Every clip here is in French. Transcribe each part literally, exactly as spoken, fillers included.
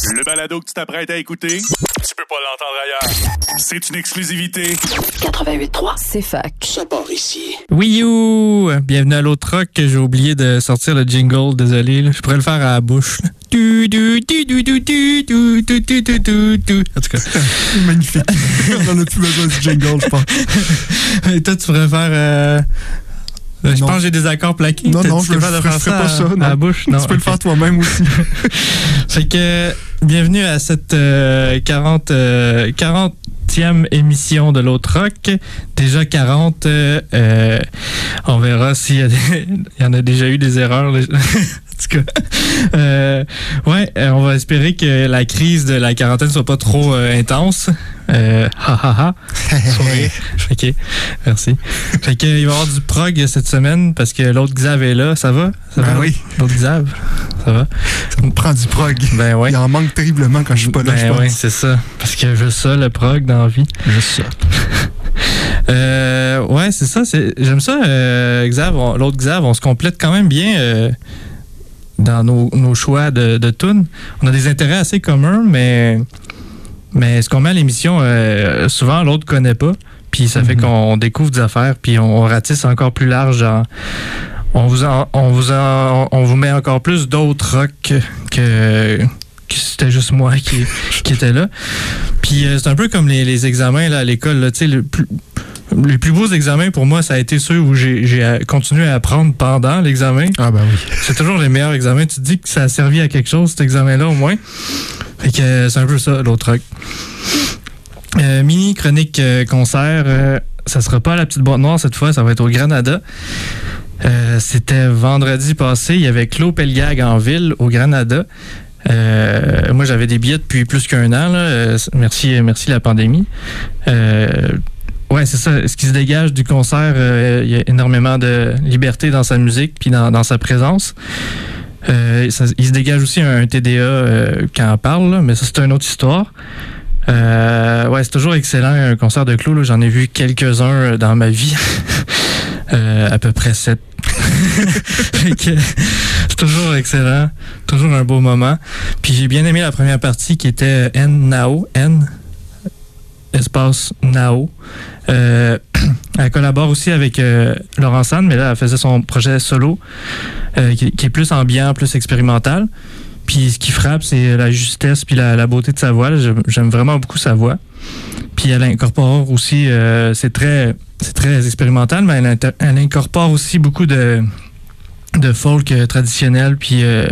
Le balado que tu t'apprêtes à écouter, tu peux pas l'entendre ailleurs. C'est une exclusivité. quatre-vingt-huit trois, c'est fac. Ça part ici. Oui, you! Bienvenue à l'autre rock. J'ai oublié de sortir le jingle, désolé. Là. Je pourrais le faire à la bouche. Là. Du, du, du, du, du, du, du, du, du, du, du, du. En tout cas. Magnifique. On a plus besoin du jingle, je pense. Et toi, tu pourrais faire... Euh... Je non. pense que j'ai des accords plaqués. Non, T'as non, dit je ne ferai pas ça. À, non. à la bouche. Non, tu peux okay. le faire toi-même aussi. Fait que, bienvenue à cette euh, quarante, euh, quarantième émission de l'autre rock. Déjà quarante, euh, euh, on verra s'il y, a des, il y en a déjà eu des erreurs. En tout cas, euh, ouais, on va espérer que la crise de la quarantaine soit pas trop euh, intense. Euh, ha ha ha. Sourire. Ok, merci. Fait que, il va y avoir du prog cette semaine parce que l'autre Xav est là. Ça va? Ça ben va? oui. L'autre Xav? Ça va? Ça me prend du prog. Ben ouais. Il en manque terriblement quand je suis pas là, ben je pense. Oui, c'est ça. Parce que je veux ça, le prog, dans la vie. Juste ça. euh, ouais, c'est ça. C'est, j'aime ça, euh, Xav. On, l'autre Xav, on se complète quand même bien euh, dans nos, nos choix de, de tunes. On a des intérêts assez communs, mais, mais ce qu'on met à l'émission, euh, souvent, l'autre connaît pas. Puis ça mm-hmm. fait qu'on découvre des affaires, puis on, on ratisse encore plus large. Genre, on, vous en, on, vous en, on vous met encore plus d'autres rock que... que c'était juste moi qui, qui était là. Puis euh, c'est un peu comme les, les examens là, à l'école. Là, le plus, les plus beaux examens pour moi, ça a été ceux où j'ai, j'ai continué à apprendre pendant l'examen. Ah ben oui. C'est toujours les meilleurs examens. Tu te dis que ça a servi à quelque chose, cet examen-là, au moins. Fait que euh, c'est un peu ça, l'autre truc. Euh, mini chronique euh, concert. Euh, ça sera pas à la petite boîte noire cette fois, ça va être au Granada. Euh, c'était vendredi passé. Il y avait Claude Pelgag en ville, au Granada. Euh, moi, j'avais des billets depuis plus qu'un an. Là. Euh, merci, merci la pandémie. Euh, ouais, c'est ça. Ce qui se dégage du concert, euh, il y a énormément de liberté dans sa musique puis dans, dans sa présence. Euh, ça, il se dégage aussi un T D A euh, quand on parle, là, mais ça, c'est une autre histoire. Euh, ouais, c'est toujours excellent, un concert de Claude. Là, j'en ai vu quelques-uns dans ma vie. euh, à peu près sept. C'est toujours excellent, toujours un beau moment. Puis j'ai bien aimé la première partie qui était N Nao, N espace Nao. Euh, elle collabore aussi avec euh, Laurent Sand, mais là elle faisait son projet solo euh, qui, qui est plus ambiant, plus expérimental. Puis ce qui frappe, c'est la justesse puis la, la beauté de sa voix. Là, j'aime vraiment beaucoup sa voix. Puis elle incorpore aussi, euh, c'est très, c'est très expérimental, mais elle, inter- elle incorpore aussi beaucoup de, de folk euh, traditionnel. Puis, euh,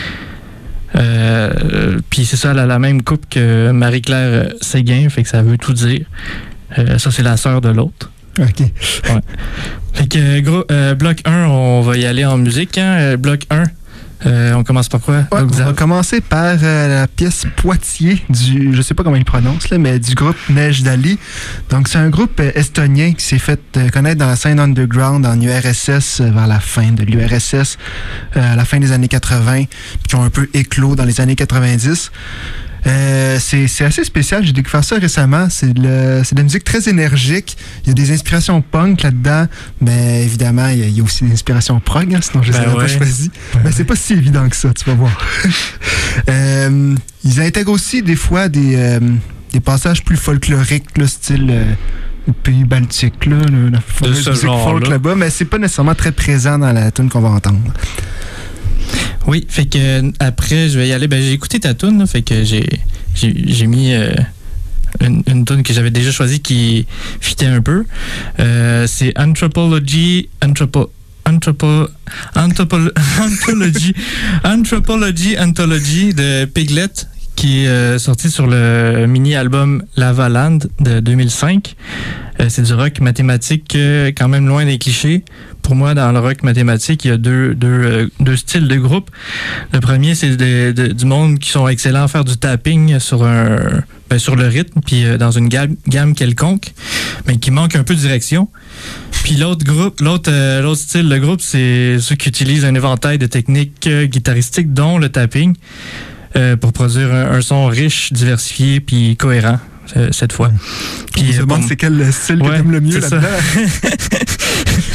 euh, puis c'est ça, elle a la même coupe que Marie-Claire Séguin, fait que ça veut tout dire. Euh, ça, c'est la sœur de l'autre. OK. Ouais. Fait que gros, euh, bloc un, on va y aller en musique. Hein? Bloc un. Euh, on commence par quoi? Ouais, on va commencer par euh, la pièce Poitiers du, je sais pas comment il prononce, là, mais du groupe Neige d'Ali. Donc, c'est un groupe euh, estonien qui s'est fait euh, connaître dans la scène underground en U R S S euh, vers la fin de l'U R S S, euh, à la fin des années quatre-vingts, puis qui ont un peu éclos dans les années quatre-vingt-dix. Euh, c'est, c'est assez spécial, j'ai découvert ça récemment. C'est de, le, c'est de la musique très énergique. Il y a des inspirations punk là-dedans, mais évidemment, il y a, il y a aussi des inspirations prog, hein, sinon je ne les ben aurais ouais. pas choisi. Ben mais c'est pas si évident que ça, tu vas voir. euh, ils intègrent aussi des fois des, euh, des passages plus folkloriques, là, style euh, le pays baltique, là, là, la fameuse musique folk là. là-bas, mais c'est pas nécessairement très présent dans la tune qu'on va entendre. Oui, fait que après, je vais y aller. Ben, j'ai écouté ta tune, là, fait que j'ai, j'ai, j'ai mis euh, une, une tune que j'avais déjà choisie qui fitait un peu. Euh, c'est Anthropology, Anthropo, Anthropo, Anthropo, Anthology, Anthropology Anthology de Piglet, qui est euh, sorti sur le mini-album Lavaland de deux mille cinq. Euh, c'est du rock mathématique, euh, quand même loin des clichés. Pour moi, dans le rock mathématique, il y a deux, deux, euh, deux styles de groupe. Le premier, c'est de, de, du monde qui sont excellents à faire du tapping sur un ben, sur le rythme, puis euh, dans une gamme, gamme quelconque, mais qui manque un peu de direction. Puis l'autre groupe, l'autre, euh, l'autre style de groupe, c'est ceux qui utilisent un éventail de techniques euh, guitaristiques, dont le tapping, euh, pour produire un, un son riche, diversifié, puis cohérent. Cette fois. Puis, on se demande bon, c'est quel style ouais, que t'aimes le mieux là-dedans.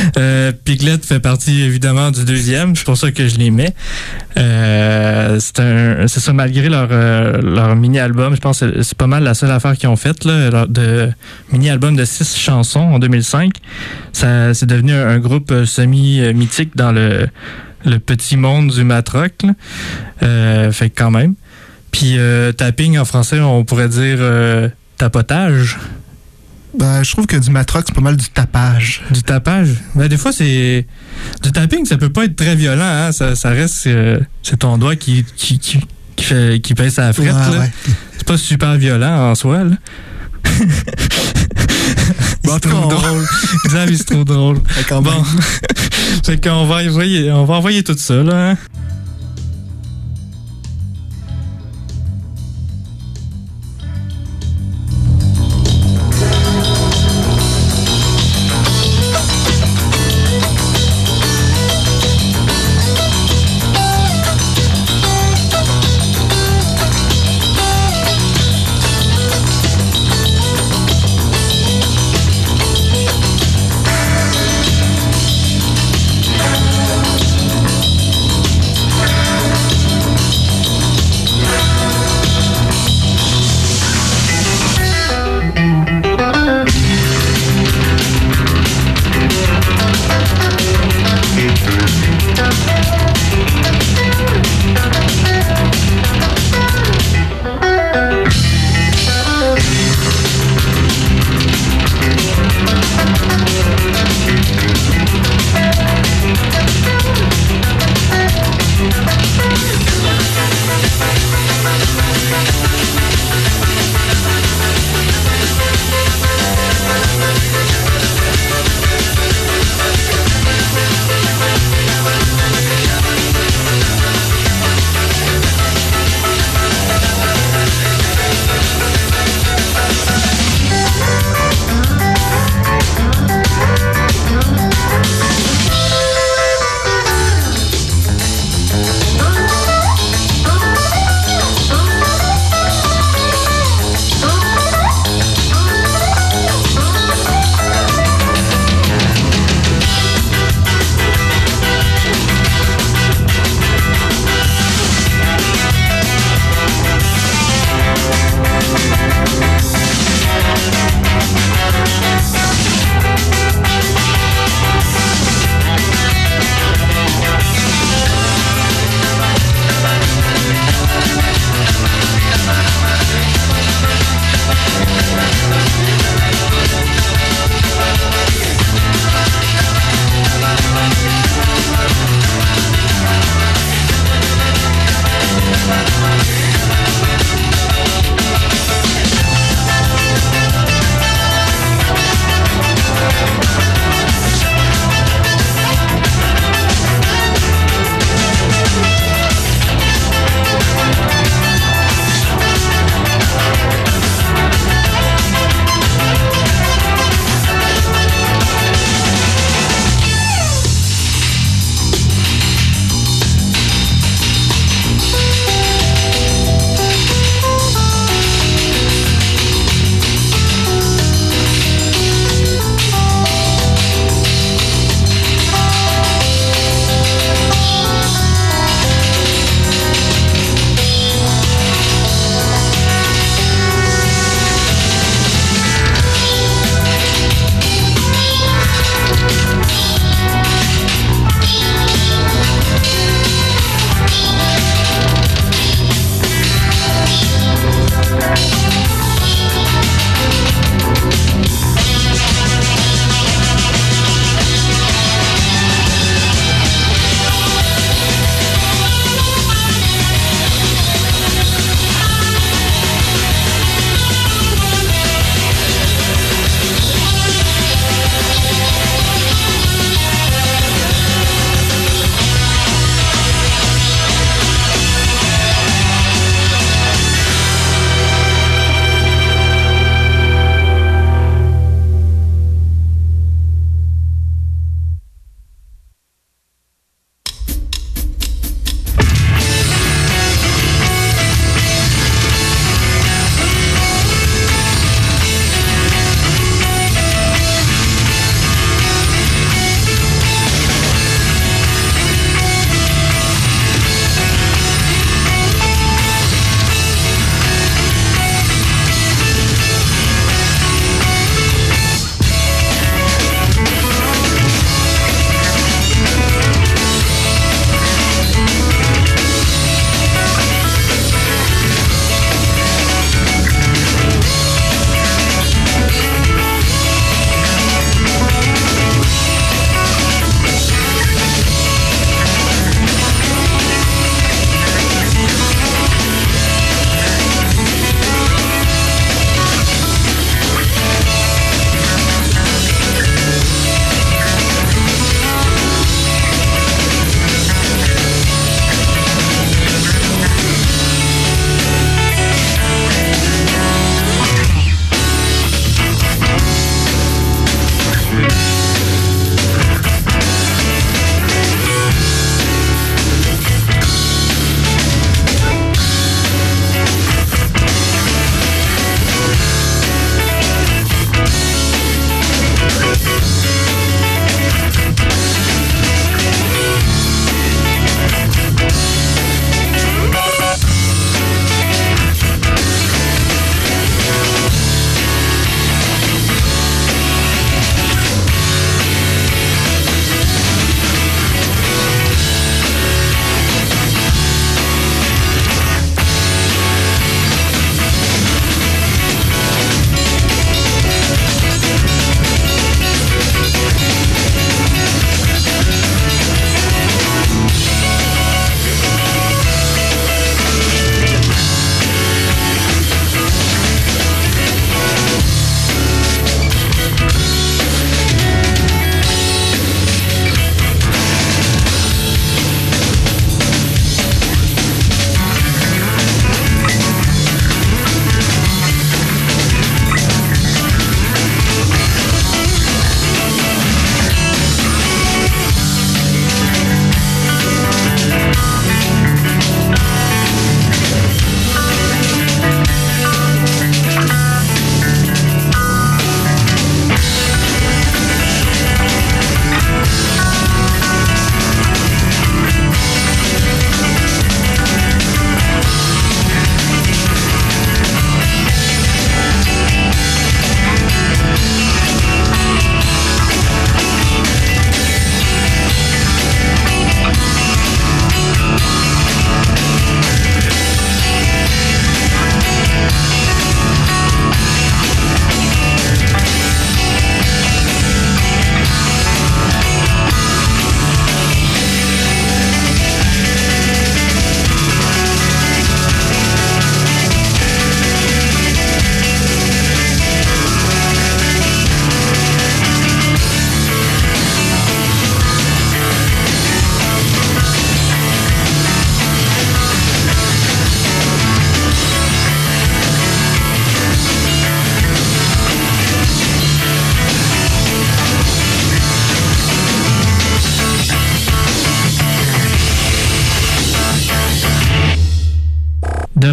Euh, Piglet fait partie évidemment du deuxième, c'est pour ça que je les mets. Euh, c'est, un, c'est ça, malgré leur, euh, leur mini-album, je pense que c'est, c'est pas mal la seule affaire qu'ils ont faite, là, leur, de mini-album de six chansons en deux mille cinq. Ça, c'est devenu un, un groupe semi-mythique dans le, le petit monde du matrock. Là. Euh, fait que quand même. Puis euh, tapping en français, on pourrait dire euh, tapotage. Ben, je trouve que du matrock, c'est pas mal du tapage. Du tapage? Ben, des fois, c'est... Du tapping, ça peut pas être très violent, hein? Ça, ça reste... Euh, c'est ton doigt qui, qui, qui, qui, fait, qui pèse à la frette, ouais, là. Ouais. C'est pas super violent en soi, là. Bon, c'est trop drôle. Xav, c'est trop drôle. Quand bon. Fait qu'on va envoyer, on va envoyer tout ça, là, hein?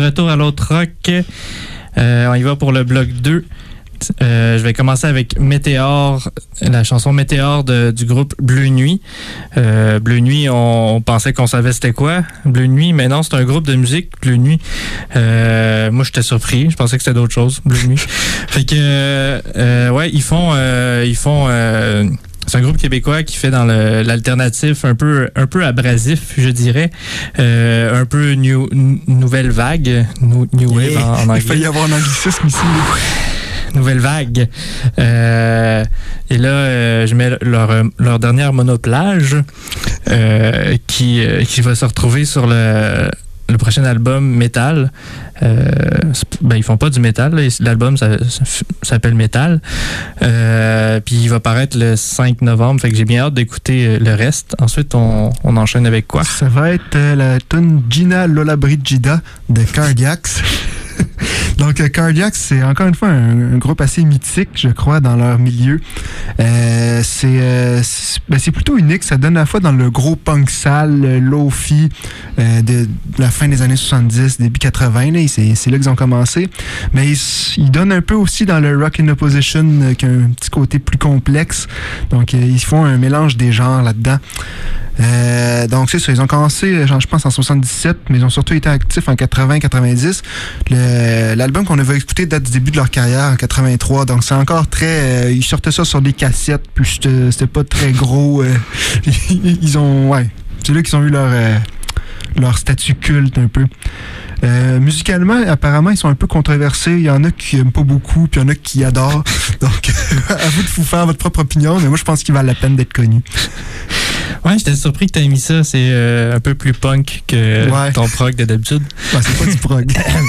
retour à l'autre rock. Euh, on y va pour le bloc deux. Euh, je vais commencer avec Météore, la chanson Météore de, du groupe Bleu Nuit. Euh, Bleu Nuit, on, on pensait qu'on savait c'était quoi, Bleu Nuit, mais non, c'est un groupe de musique, Bleu Nuit. Euh, moi, j'étais surpris, je pensais que c'était d'autres choses, Bleu Nuit. Fait que, euh, ouais, ils font, euh, ils font. Euh, c'est un groupe québécois qui fait dans le, l'alternatif un peu, un peu abrasif, je dirais, euh, un peu new, nouvelle vague, new, new wave Yeah. en, en anglais. Il fallait y avoir un anglicisme ici. Nouvelle vague. Euh, et là, euh, je mets leur, leur dernière monoplage euh, qui, euh, qui va se retrouver sur le, le prochain album Métal. Euh, ben, ils font pas du métal. Là. L'album ça, ça, ça s'appelle Métal. Euh, puis il va paraître le cinq novembre. Fait que j'ai bien hâte d'écouter le reste. Ensuite, on, on enchaîne avec quoi? Ça va être euh, la tune Gina Lollobrigida de Cardiacs. Donc, euh, Cardiacs, c'est encore une fois un, un groupe assez mythique, je crois, dans leur milieu. Euh, c'est, euh, c'est, ben, c'est plutôt unique. Ça donne à la fois dans le gros punk sale, le lo-fi euh, de, de la fin des années soixante-dix, début quatre-vingts. Là, c'est, c'est là qu'ils ont commencé. Mais ils, ils donnent un peu aussi dans le rock in opposition, euh, qui a un petit côté plus complexe. Donc, euh, ils font un mélange des genres là-dedans. Euh, donc c'est ça, ils ont commencé, je pense, en soixante-dix-sept, mais ils ont surtout été actifs en quatre-vingts quatre-vingt-dix. Le, l'album qu'on avait écouté date du début de leur carrière, en quatre-vingt-trois, donc c'est encore très... Euh, ils sortaient ça sur des cassettes, puis c'était, c'était pas très gros. Euh, ils ont... Ouais, c'est là qu'ils ont eu leur, euh, leur statut culte un peu. Euh, musicalement, apparemment, ils sont un peu controversés. Il y en a qui aiment pas beaucoup, puis il y en a qui adorent. Donc, à vous de vous faire votre propre opinion, mais moi, je pense qu'il valent la peine d'être connus. Ouais, j'étais surpris que t'aies mis ça. C'est euh, un peu plus punk que ouais. ton prog de d'habitude. Ouais, c'est pas du prog.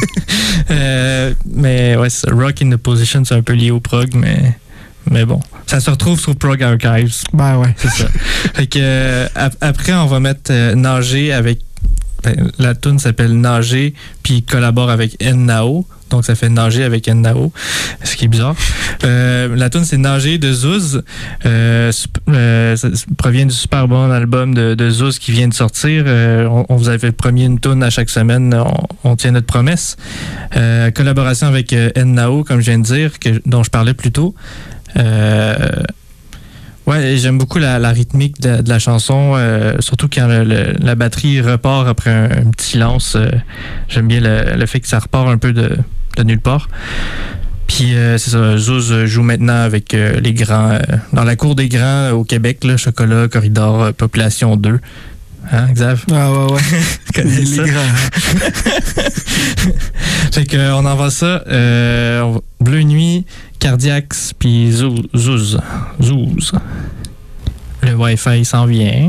euh, mais ouais, c'est Rock in the Position, c'est un peu lié au prog, mais, mais bon. Ça se retrouve sur Prog Archives. Ben ouais. C'est ça. Fait que, euh, ap- après, on va mettre euh, Nager avec. Ben, la tune s'appelle Nager, puis il collabore avec Ennao. Donc, ça fait Nager avec Ennao, ce qui est bizarre. Euh, la tune, c'est Nager de Zouz. Euh, euh, ça provient du super bon album de, de Zouz qui vient de sortir. Euh, on, on vous avait promis une tune à chaque semaine. On, on tient notre promesse. Euh, collaboration avec euh, Ennao, comme je viens de dire, que, dont je parlais plus tôt. Euh, ouais, j'aime beaucoup la, la rythmique de, de la chanson, euh, surtout quand le, le, la batterie repart après un, un petit silence. Euh, j'aime bien le, le fait que ça repart un peu de, de nulle part. Puis euh, c'est ça, Zouz joue maintenant avec euh, les grands, euh, dans la cour des grands au Québec, là, Chocolat, Corridor, euh, Population deux. Hein, Xav? Ah ouais, ouais. Tu connais les ça? grands. Fait que, on envoie ça. Euh, on va, Bleu Nuit, Cardiacs, puis Zouz. Zouz. Zouz. Le Wi-Fi s'en vient.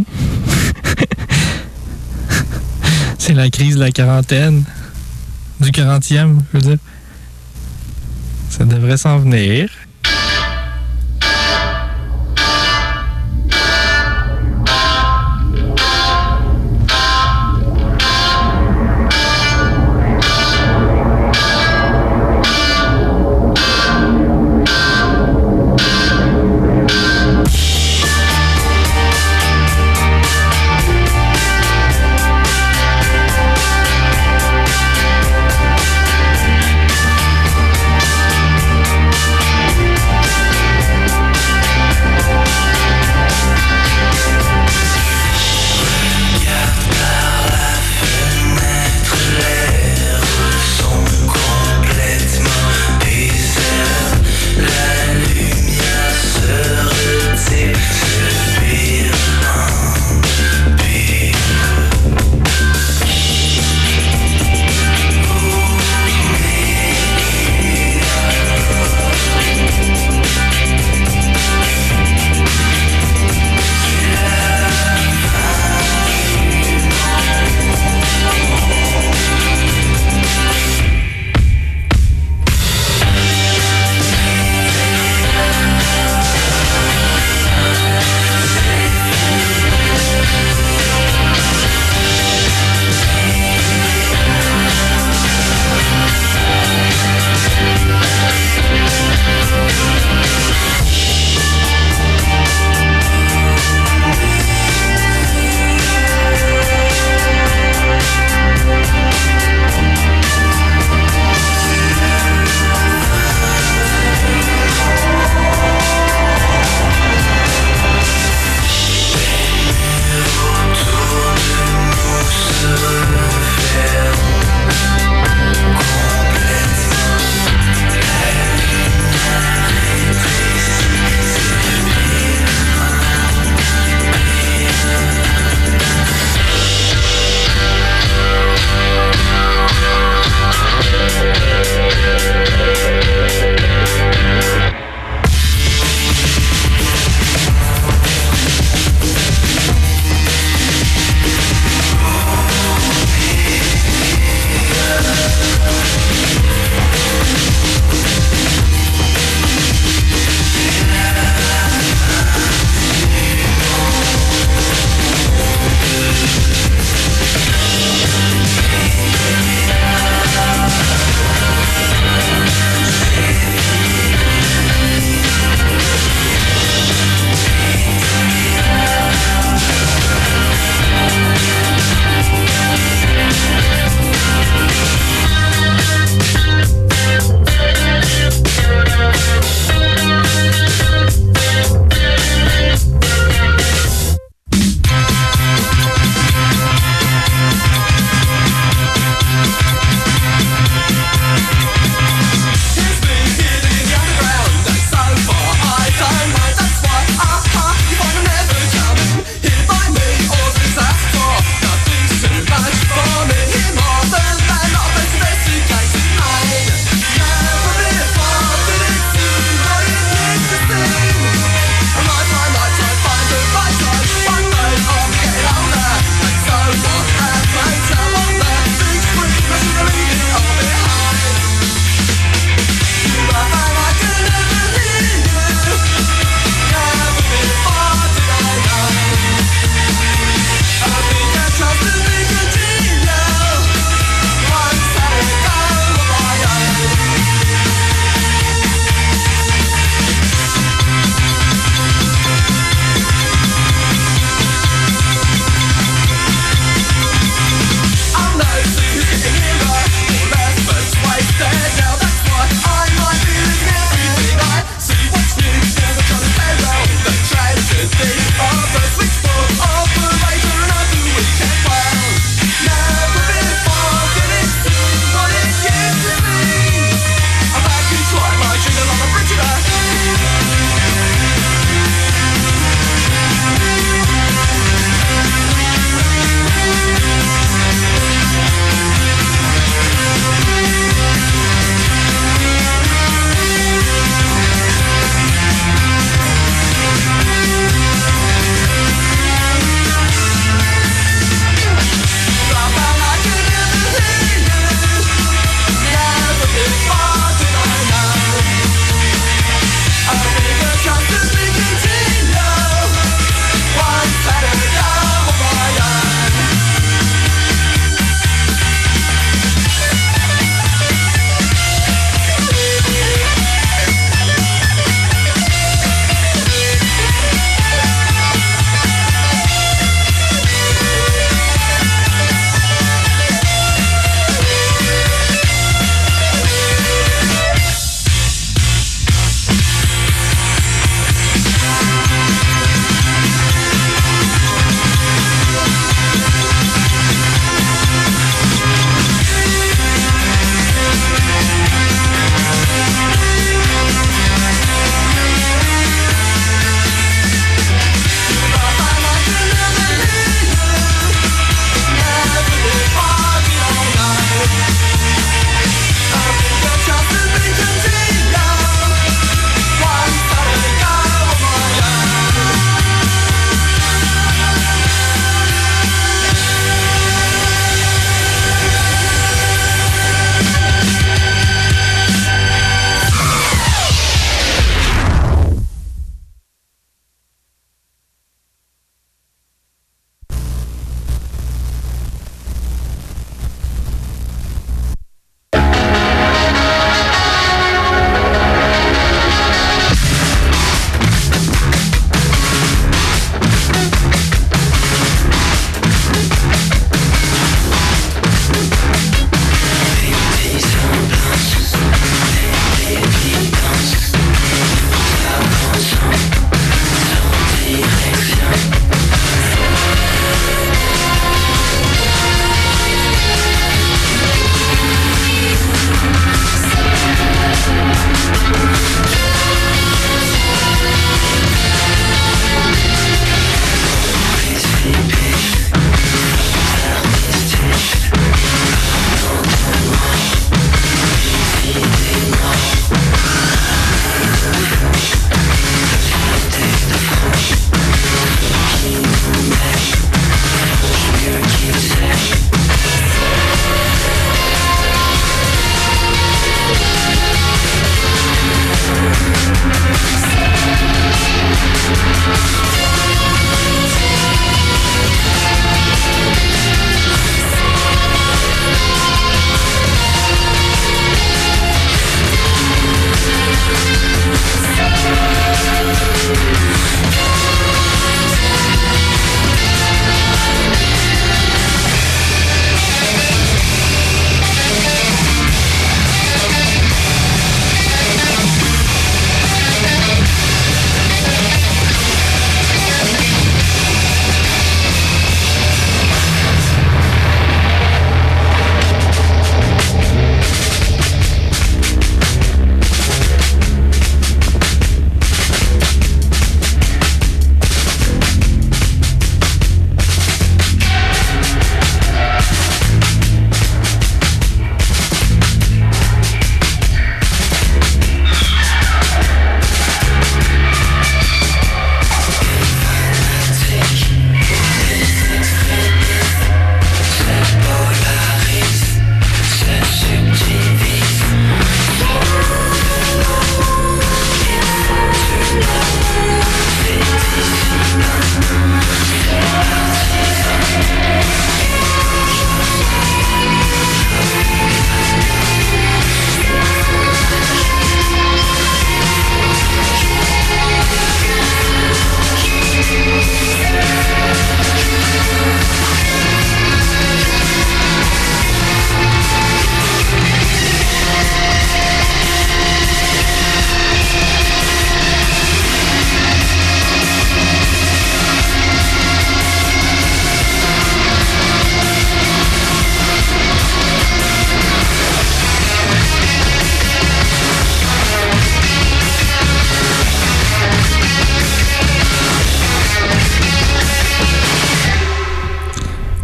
C'est la crise de la quarantaine. Du quarantième, je veux dire. Ça devrait s'en venir. We'll be right back.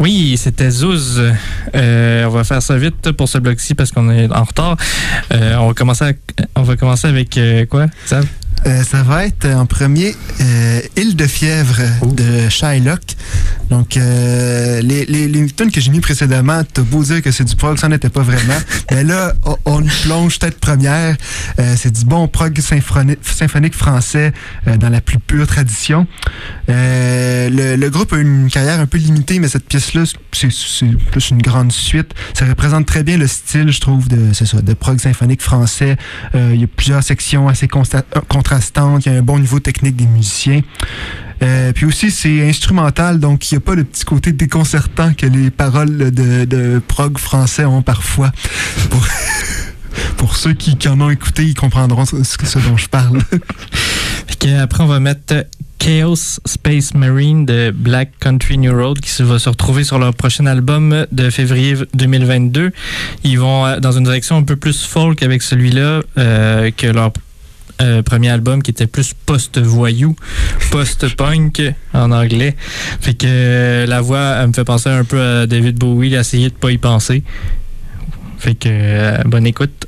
Oui, c'était Zouz. Euh, on va faire ça vite pour ce bloc-ci parce qu'on est en retard. Euh, on va commencer, à, on va commencer avec euh, quoi, Sam? Euh, ça va être en premier euh, Île de fièvre oh. de Shylock. Donc, euh, les, les, les tunes que j'ai mis précédemment, t'as beau dire que c'est du prog, ça n'était pas vraiment. Mais là, on, on plonge tête première. Euh, c'est du bon prog symphonique, symphonique français euh, dans la plus pure tradition. Euh, le, le groupe a une carrière un peu limitée, mais cette pièce-là, c'est, c'est plus une grande suite. Ça représente très bien le style, je trouve, de, c'est ça, de prog symphonique français. Euh, il y a plusieurs sections assez consta- contrastantes. Il y a un bon niveau technique des musiciens. Euh, puis aussi, c'est instrumental, donc il n'y a pas le petit côté déconcertant que les paroles de, de prog français ont parfois. Pour, pour ceux qui, qui en ont écouté, ils comprendront ce, ce dont je parle. Okay, après, on va mettre Chaos Space Marine de Black Country New Road qui va se retrouver sur leur prochain album de février deux mille vingt-deux. Ils vont dans une direction un peu plus folk avec celui-là euh, que leur Euh, premier album qui était plus post-voyou, post-punk en anglais. Fait que euh, la voix, elle me fait penser un peu à David Bowie, il a essayé de pas y penser. Fait que euh, bonne écoute.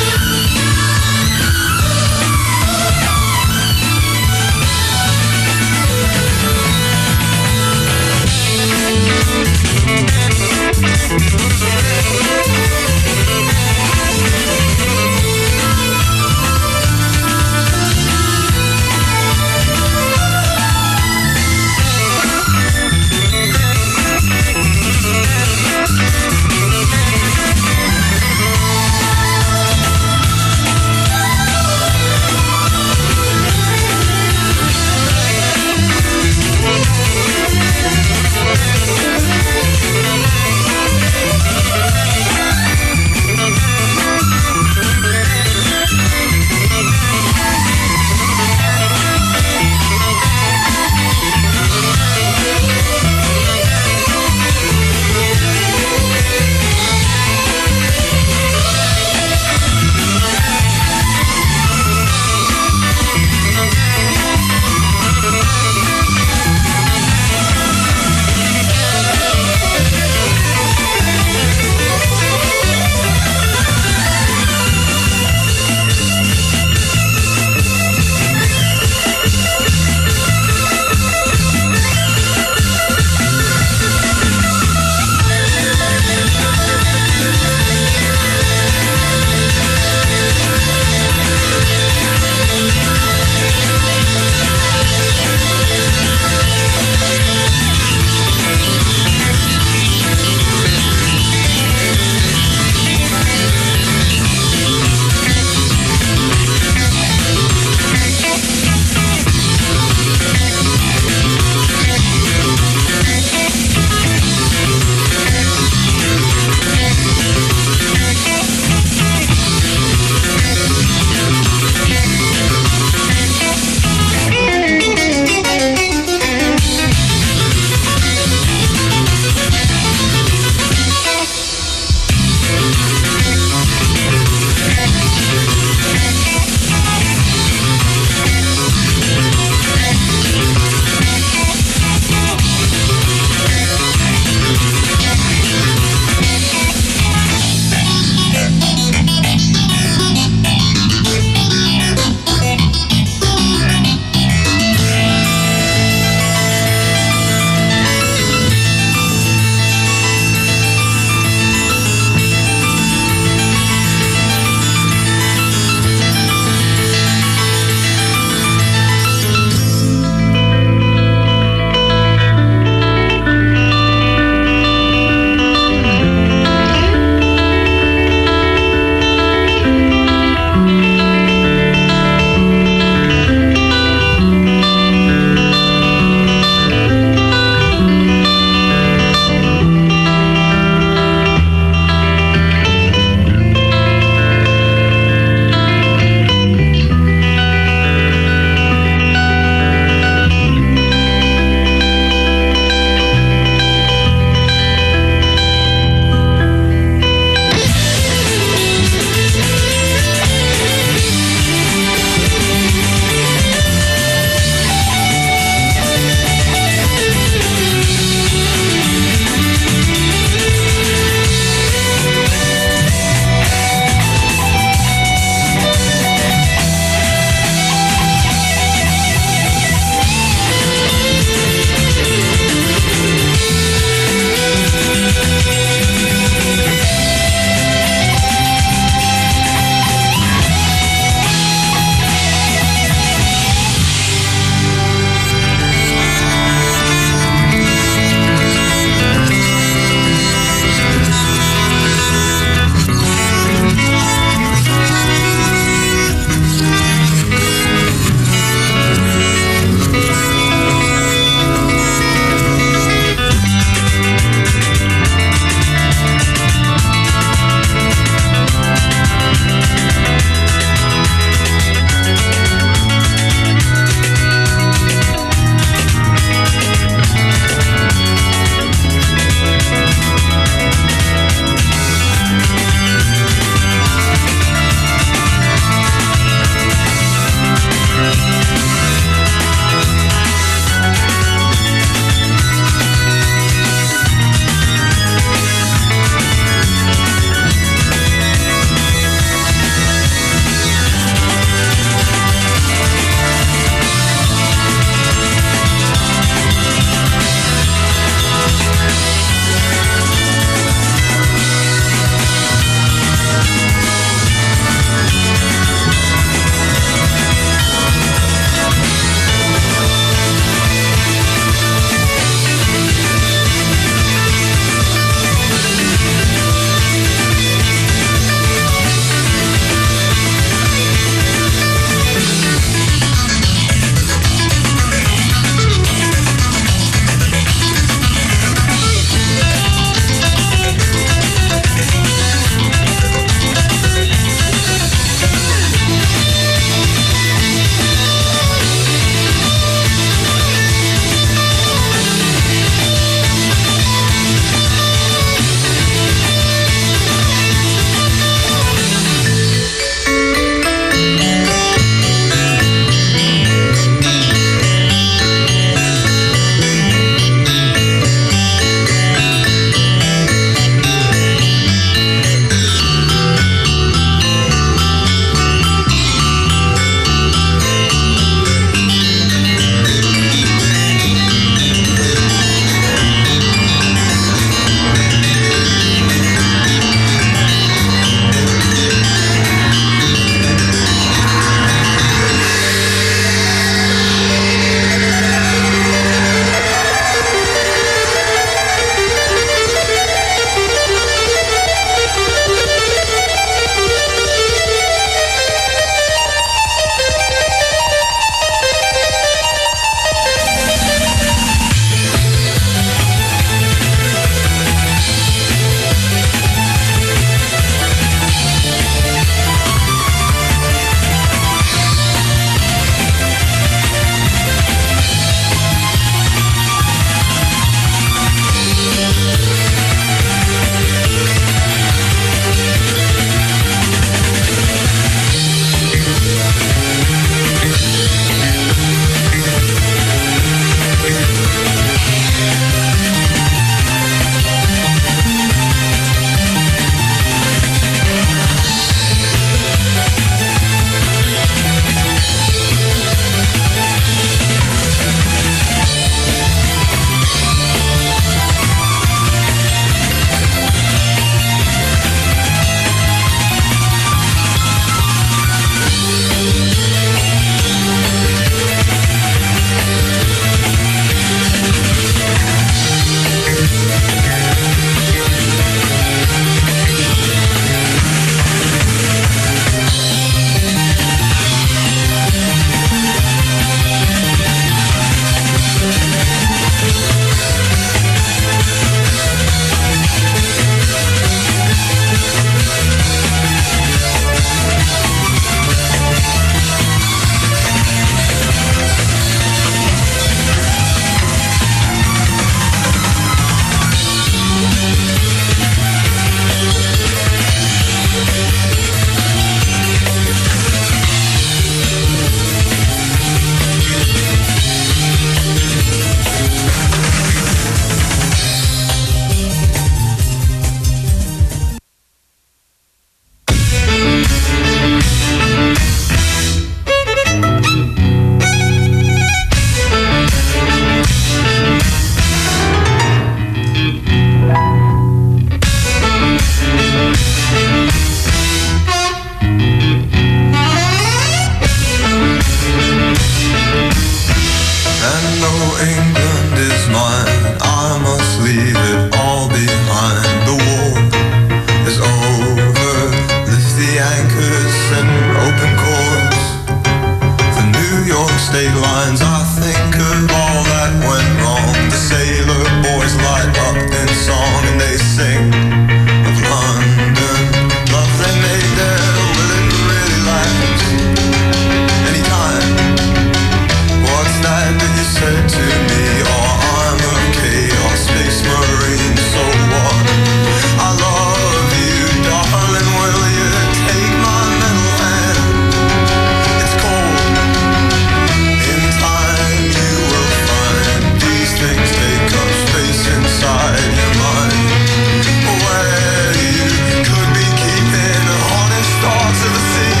England is mine. I must leave it all behind. The war is over. Lift the anchors and open chords. The New York state lines. I think of all that went wrong. The sailor boys light up in song and they sing of London. Love they made there, will it really last? Anytime. What's that that you said to me? Oh, I'm a chaos space marine, so what? I love you, darling, will you take my metal hand? It's cold. In time you will find these things take up space inside your mind. Where you could be keeping honest thoughts of the sea.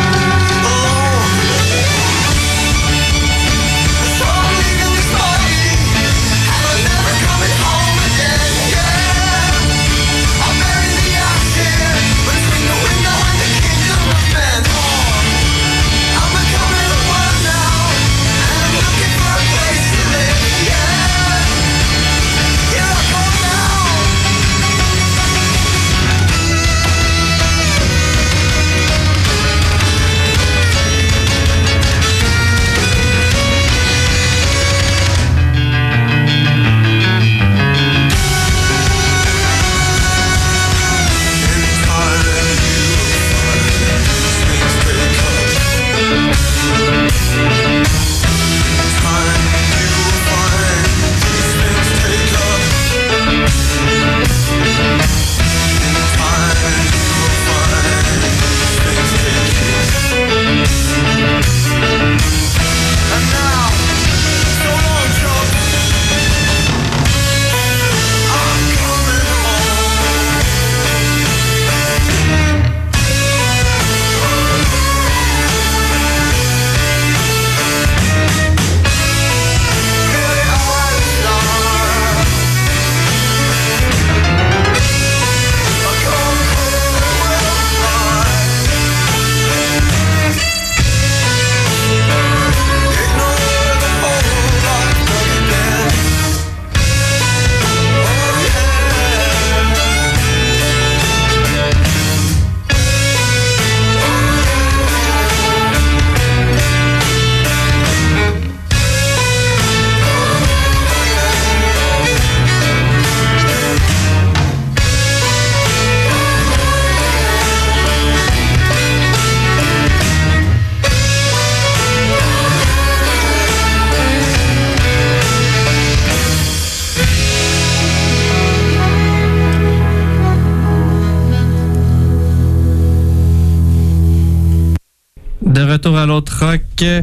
De retour à l'autre rock,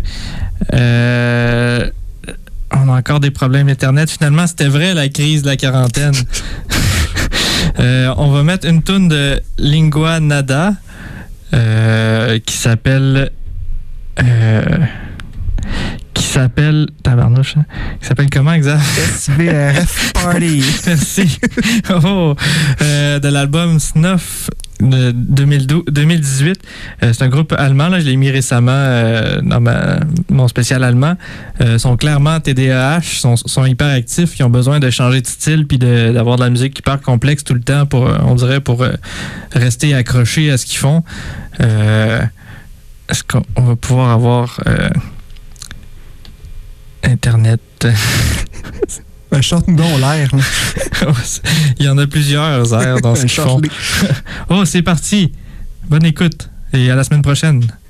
euh, on a encore des problèmes d'Internet. Finalement, c'était vrai la crise de la quarantaine. euh, on va mettre une toune de Lingua Nada euh, qui s'appelle... Euh, qui s'appelle... Tabarnouche, hein? Qui s'appelle comment, exact? S V R F Party. Merci. Oh, euh, de l'album Snuff de deux mille douze, deux mille dix-huit. Euh, c'est un groupe allemand, là, je l'ai mis récemment euh, dans ma, mon spécial allemand. Euh, sont clairement T D A H, sont, sont hyper actifs, ils ont besoin de changer de style puis de, d'avoir de la musique hyper complexe tout le temps pour, on dirait, pour euh, rester accrochés à ce qu'ils font. Euh, est-ce qu'on va pouvoir avoir euh, Internet? Un chante-nous donc l'air. Il y en a plusieurs airs dans ce qu'ils font. Oh, c'est parti. Bonne écoute et à la semaine prochaine.